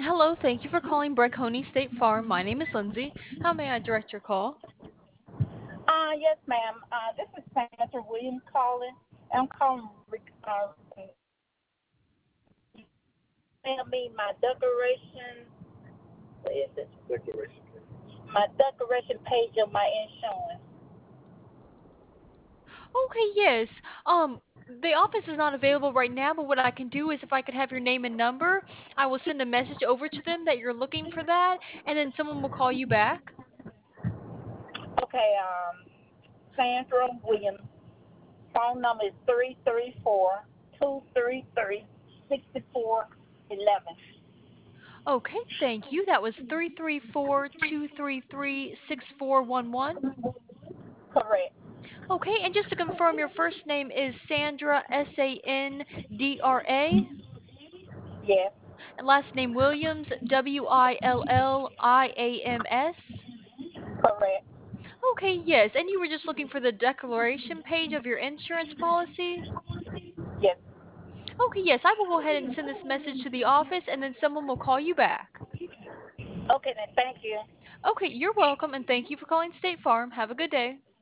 Hello, thank you for calling Branconi State Farm. My name is Lindsay. How may I direct your call? Yes, ma'am. This is Sandra Williams calling. I'm calling. Tell me my decoration. What is it? My decoration page of my insurance. Okay, yes. The office is not available right now, but what I can do is if I could have your name and number, I will send a message over to them that you're looking for that, and then someone will call you back. Okay. Sandra Williams. Phone number is 334-233-6411. Okay, thank you. That was 334-233-6411. Correct. Okay, and just to confirm, your first name is Sandra, Sandra, Yes. and last name Williams, Williams. Correct. Okay, yes, and you were just looking for the declaration page of your insurance policy? Yes. Okay, yes, I will go ahead and send this message to the office and then someone will call you back. Okay then. Thank you. Okay, you're welcome and thank you for calling State Farm. Have a good day.